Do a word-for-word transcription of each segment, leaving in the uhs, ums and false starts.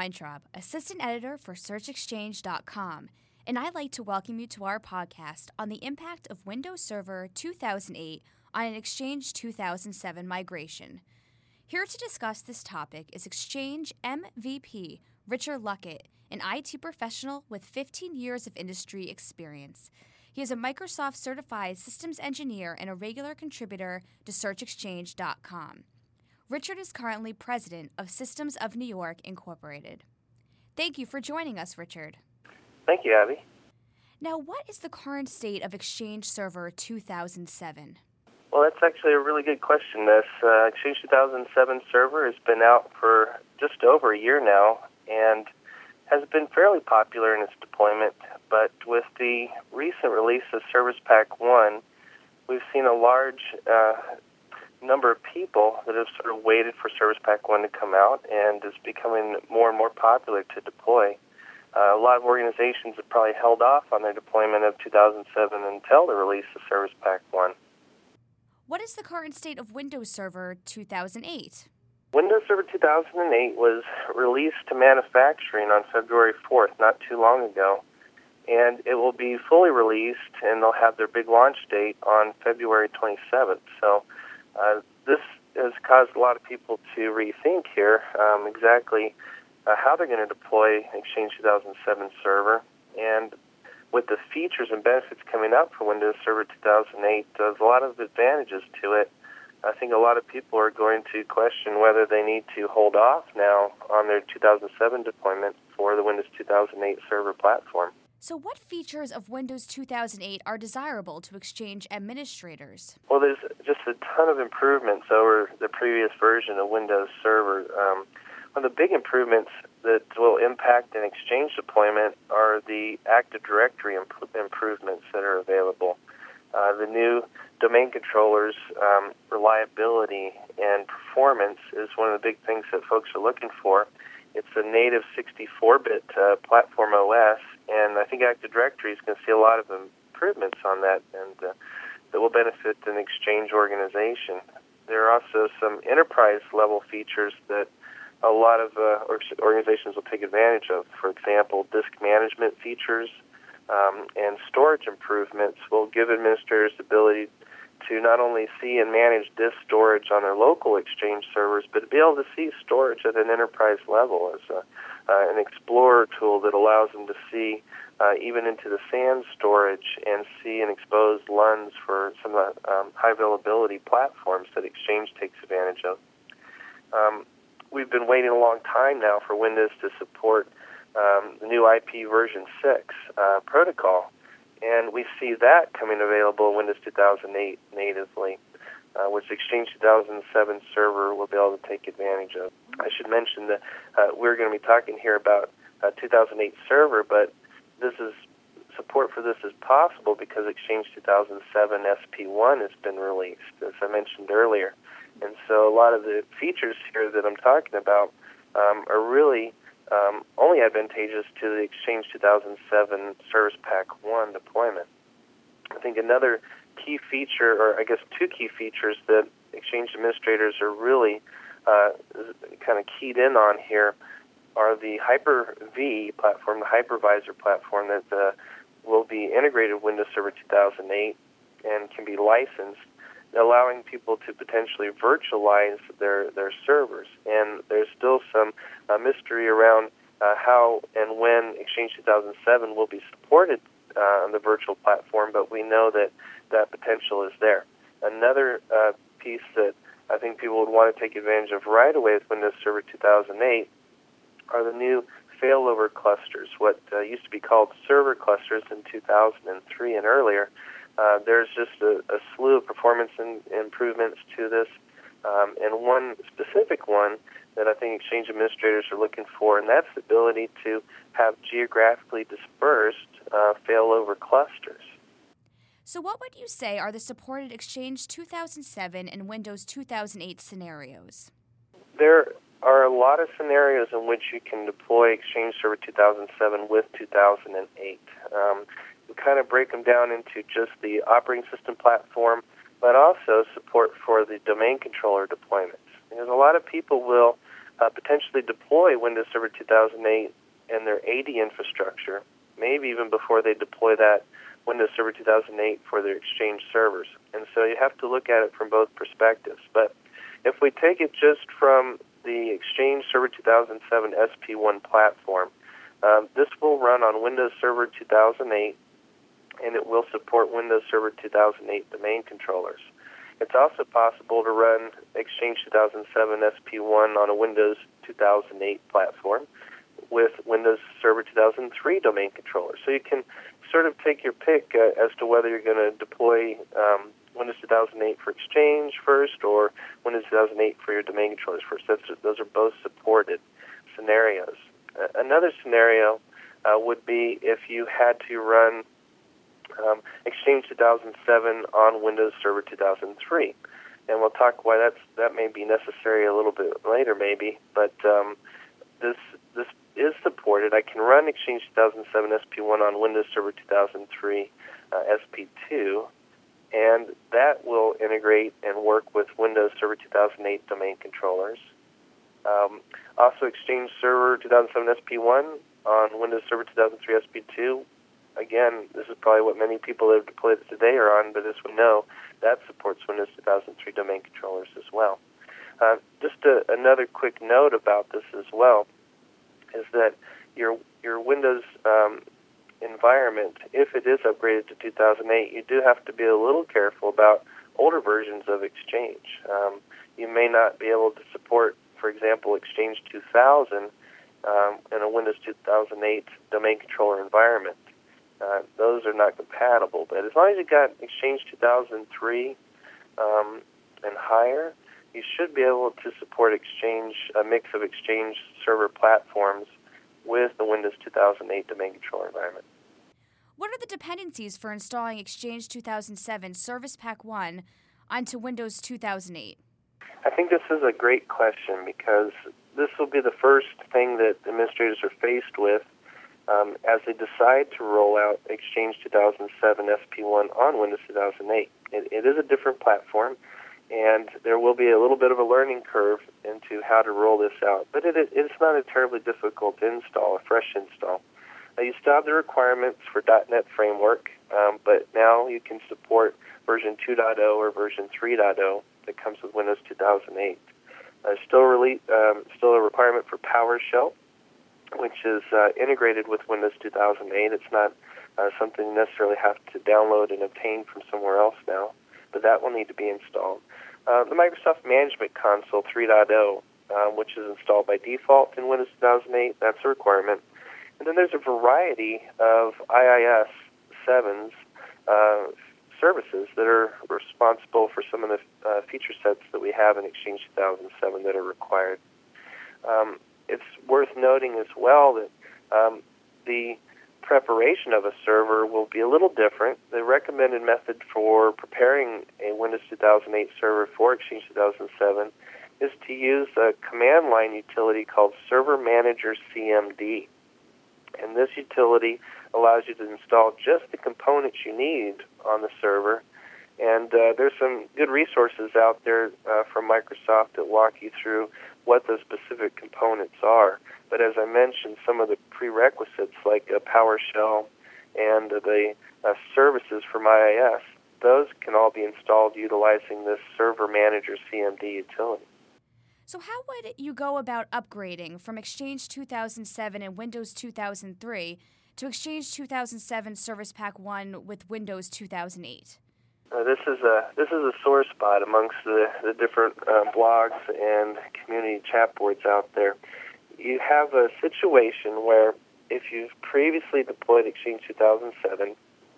Weintraub, Assistant Editor for Search Exchange dot com, and I'd like to welcome you to our podcast on the impact of Windows Server two thousand eight on an Exchange two thousand seven migration. Here to discuss this topic is Exchange M V P Richard Luckett, an I T professional with fifteen years of industry experience. He is a Microsoft certified systems engineer and a regular contributor to Search Exchange dot com. Richard is currently president of Systems of New York, Incorporated. Thank you for joining us, Richard. Thank you, Abby. Now, what is the current state of Exchange Server two thousand seven? Well, that's actually a really good question. This uh, Exchange two thousand seven server has been out for just over a year now and has been fairly popular in its deployment. But with the recent release of Service Pack one, we've seen a large uh, number of people that have sort of waited for Service Pack one to come out, and is becoming more and more popular to deploy. Uh, a lot of organizations have probably held off on their deployment of two thousand seven until the release of Service Pack one. What is the current state of Windows Server two thousand eight? Windows Server two thousand eight was released to manufacturing on February fourth, not too long ago, and it will be fully released, and they'll have their big launch date on February twenty-seventh. So uh, this has caused a lot of people to rethink here um, exactly uh, how they're going to deploy Exchange two thousand seven server. And with the features and benefits coming up for Windows Server two thousand eight, there's a lot of advantages to it. I think a lot of people are going to question whether they need to hold off now on their two thousand seven deployment for the Windows two thousand eight server platform. So what features of Windows two thousand eight are desirable to Exchange administrators? Well, there's just a ton of improvements over the previous version of Windows Server. Um, one of the big improvements that will impact an Exchange deployment are the Active Directory imp- improvements that are available. Uh, the new domain controllers, um, reliability and performance is one of the big things that folks are looking for. It's a native sixty-four bit uh, platform O S, and I think Active Directory is going to see a lot of improvements on that, and uh, that will benefit an Exchange organization. There are also some enterprise-level features that a lot of uh, organizations will take advantage of. For example, disk management features um, and storage improvements will give administrators the ability to not only see and manage disk storage on their local Exchange servers, but to be able to see storage at an enterprise level as a, uh, an Explorer tool that allows them to see uh, even into the SAN storage and see and expose L U Ns for some of the um, high availability platforms that Exchange takes advantage of. Um, we've been waiting a long time now for Windows to support um, the new I P version six uh, protocol. And we see that coming available in Windows two thousand eight natively, uh, which Exchange two thousand seven server will be able to take advantage of. I should mention that uh, we're going to be talking here about uh, two thousand eight server, but this is support for this is possible because Exchange two thousand seven S P one has been released, as I mentioned earlier. And so a lot of the features here that I'm talking about um, are really Um, only advantageous to the Exchange two thousand seven Service Pack one deployment. I think another key feature, or I guess two key features that Exchange administrators are really uh, kind of keyed in on here are the Hyper-V platform, the hypervisor platform that uh, will be integrated with Windows Server two thousand eight and can be licensed, allowing people to potentially virtualize their, their servers. And there's still some uh, mystery around uh, how and when Exchange two thousand seven will be supported uh, on the virtual platform, but we know that that potential is there. Another uh, piece that I think people would want to take advantage of right away with Windows Server two thousand eight are the new failover clusters, what uh, used to be called server clusters in two thousand three and earlier. Uh, there's just a, a slew of performance in, improvements to this, um, and one specific one that I think Exchange administrators are looking for, and that's the ability to have geographically dispersed uh, failover clusters. So what would you say are the supported Exchange two thousand seven and Windows two thousand eight scenarios? There are a lot of scenarios in which you can deploy Exchange Server two thousand seven with two thousand eight. Um, we kind of break them down into just the operating system platform, but also support for the domain controller deployments. Because a lot of people will uh, potentially deploy Windows Server two thousand eight and their A D infrastructure, maybe even before they deploy that Windows Server two thousand eight for their Exchange servers. And so you have to look at it from both perspectives. But if we take it just from the Exchange Server two thousand seven S P one platform, um, this will run on Windows Server two thousand eight, and it will support Windows Server two thousand eight domain controllers. It's also possible to run Exchange two thousand seven S P one on a Windows two thousand eight platform with Windows Server two thousand three domain controllers. So you can sort of take your pick uh, as to whether you're going to deploy um, Windows two thousand eight for Exchange first or Windows two thousand eight for your domain controllers first. That's, those are both supported scenarios. Uh, another scenario uh, would be if you had to run um, Exchange two thousand seven on Windows Server two thousand three. And we'll talk why that's, that may be necessary a little bit later maybe, but um, this this is supported. I can run Exchange two thousand seven S P one on Windows Server two thousand three uh, S P two, and that will integrate and work with Windows Server two thousand eight domain controllers. Um, also, Exchange Server two thousand seven S P one on Windows Server two thousand three S P two. Again, this is probably what many people that have deployed it today are on, but as we know, that supports Windows two thousand three domain controllers as well. Uh, just a, another quick note about this as well is that your your Windows um, environment, if it is upgraded to two thousand eight, you do have to be a little careful about older versions of Exchange. Um, you may not be able to support, for example, Exchange two thousand um, in a Windows two thousand eight domain controller environment. Uh, those are not compatible, but as long as you got Exchange two thousand three um, and higher, you should be able to support Exchange, a mix of Exchange server platforms with the Windows two thousand eight domain controller environment. What are the dependencies for installing Exchange two thousand seven Service Pack one onto Windows two thousand eight? I think this is a great question because this will be the first thing that administrators are faced with um, as they decide to roll out Exchange two thousand seven S P one on Windows two thousand eight. It, it is a different platform, and there will be a little bit of a learning curve into how to roll this out. But it, it's not a terribly difficult install, a fresh install. Uh, you still have the requirements for dot net Framework, um, but now you can support version two point oh or version three point oh that comes with Windows two thousand eight. Uh, still, rele- um, still a requirement for PowerShell, which is uh, integrated with Windows two thousand eight. It's not uh, something you necessarily have to download and obtain from somewhere else now, but that will need to be installed. Uh, the Microsoft Management Console three point oh, uh, which is installed by default in Windows two thousand eight, that's a requirement. And then there's a variety of I I S seven's uh, services that are responsible for some of the uh, feature sets that we have in Exchange two thousand seven that are required. Um, it's worth noting as well that um, the preparation of a server will be a little different. The recommended method for preparing a Windows two thousand eight server for Exchange two thousand seven is to use a command line utility called Server Manager C M D. And this utility allows you to install just the components you need on the server. And uh, there's some good resources out there uh, from Microsoft that walk you through what those specific components are. But as I mentioned, some of the prerequisites like uh, PowerShell and uh, the uh, services from I I S, those can all be installed utilizing this Server Manager C M D utility. So how would you go about upgrading from Exchange two thousand seven and Windows two thousand three to Exchange two thousand seven Service Pack one with Windows two thousand eight? Uh, this is a this is a sore spot amongst the, the different uh, blogs and community chat boards out there. You have a situation where if you've previously deployed Exchange two thousand seven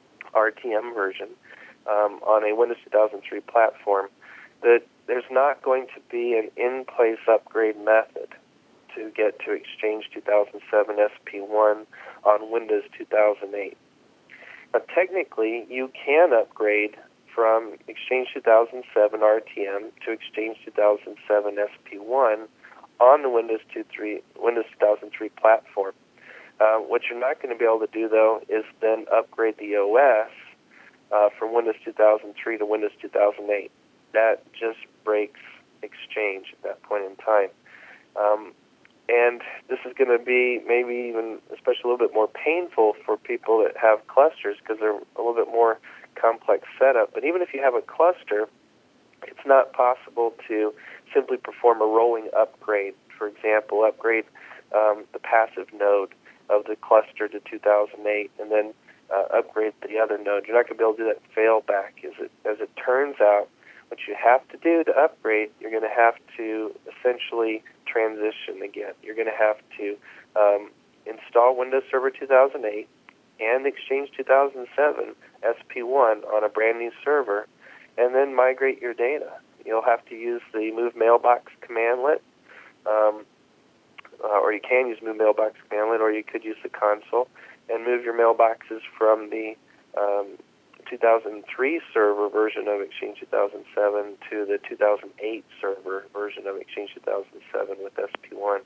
R T M version um, on a Windows two thousand three platform, that there's not going to be an in-place upgrade method to get to Exchange two thousand seven S P one on Windows two thousand eight. Now, technically, you can upgrade from Exchange two thousand seven R T M to Exchange two thousand seven S P one on the Windows two thousand three platform. Uh, what you're not going to be able to do, though, is then upgrade the O S uh, from Windows two thousand three to Windows two thousand eight. That just breaks Exchange at that point in time. Um, and this is going to be maybe even especially a little bit more painful for people that have clusters because they're a little bit more complex setup. But even if you have a cluster, it's not possible to simply perform a rolling upgrade. For example, upgrade um, the passive node of the cluster to two thousand eight and then uh, upgrade the other node. You're not going to be able to do that failback. As it, as it turns out, what you have to do to upgrade, you're going to have to essentially transition again. You're going to have to um, install Windows Server two thousand eight and Exchange two thousand seven S P one on a brand new server, and then migrate your data. You'll have to use the Move Mailbox commandlet, um, uh, or you can use Move Mailbox commandlet, or you could use the console and move your mailboxes from the um, two thousand three server version of Exchange two thousand seven to the two thousand eight server version of Exchange two thousand seven with S P one.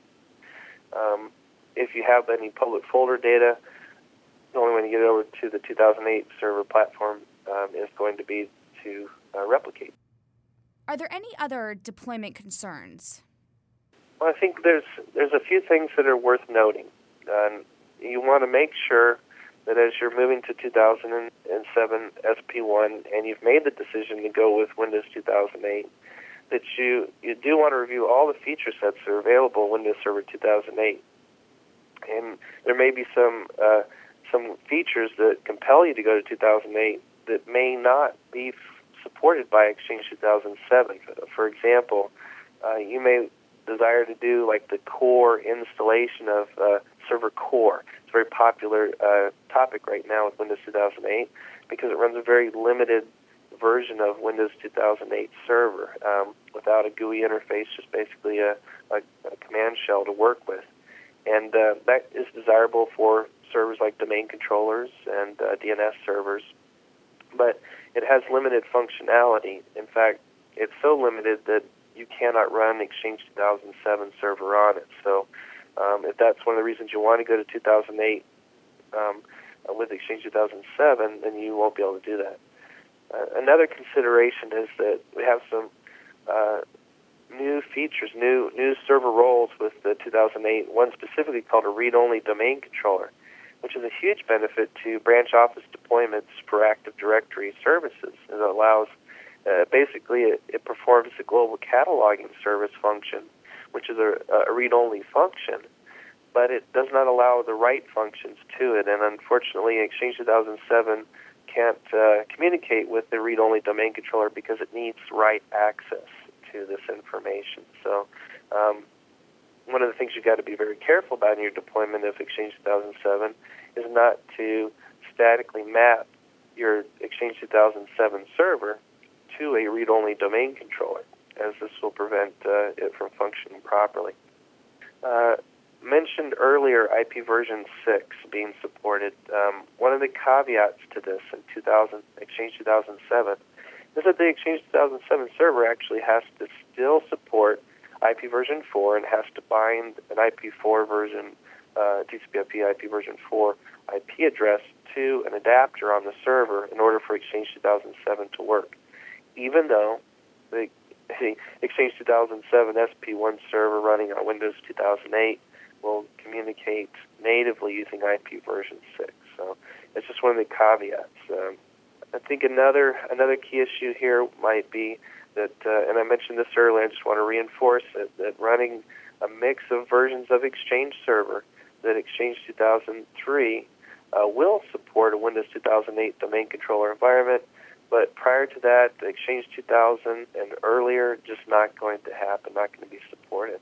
Um, if you have any public folder data, the only way to get it over to the two thousand eight server platform um, is going to be to uh, replicate. Are there any other deployment concerns? Well, I think there's there's a few things that are worth noting. Um, you want to make sure that as you're moving to two thousand seven S P one and you've made the decision to go with Windows two thousand eight, that you, you do want to review all the feature sets that are available in Windows Server two thousand eight. And there may be some uh, some features that compel you to go to two thousand eight that may not be f- supported by Exchange two thousand seven. For example, uh, you may desire to do like the core installation of uh, Server Core. It's a very popular uh, topic right now with Windows two thousand eight because it runs a very limited version of Windows two thousand eight Server um, without a G U I interface, just basically a, a, a command shell to work with. And uh, that is desirable for servers like domain controllers and uh, D N S servers. But it has limited functionality. In fact, it's so limited that you cannot run Exchange two thousand seven server on it. So um, if that's one of the reasons you want to go to two thousand eight um, with Exchange two thousand seven, then you won't be able to do that. Uh, another consideration is that we have some uh, new features, new new server roles with the two thousand eight, one specifically called a read-only domain controller, which is a huge benefit to branch office deployments for Active Directory services. It allows, uh, basically, it, it performs a global cataloging service function, which is a, a read-only function, but it does not allow the write functions to it. And unfortunately, Exchange two thousand seven can't uh, communicate with the read-only domain controller because it needs write access to this information. So um, one of the things you've got to be very careful about in your deployment of Exchange two thousand seven is not to statically map your Exchange two thousand seven server to a read-only domain controller, as this will prevent uh, it from functioning properly. Uh, mentioned earlier I P version six being supported. Um, one of the caveats to this in two thousand, Exchange two thousand seven is that the Exchange two thousand seven server actually has to still support I P version four and has to bind an I P four version, uh, T C P I P I P version four I P address to an adapter on the server in order for Exchange two thousand seven to work, even though the, the Exchange two thousand seven S P one server running on Windows two thousand eight will communicate natively using I P version six. So it's just one of the caveats. Um, I think another another key issue here might be that, uh, and I mentioned this earlier, I just want to reinforce it, that running a mix of versions of Exchange Server, that Exchange two thousand three uh, will support a Windows two thousand eight domain controller environment, but prior to that, the Exchange two thousand and earlier, just not going to happen, not going to be supported.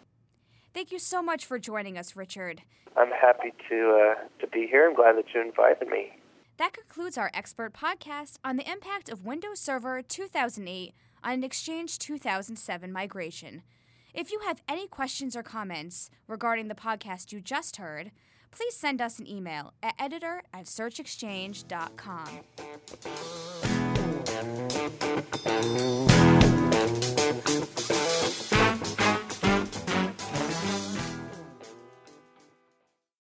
Thank you so much for joining us, Richard. I'm happy to uh, to be here. I'm glad that you invited me. That concludes our expert podcast on the impact of Windows Server two thousand eight on an Exchange two thousand seven migration. If you have any questions or comments regarding the podcast you just heard, please send us an email at editor at search exchange dot com.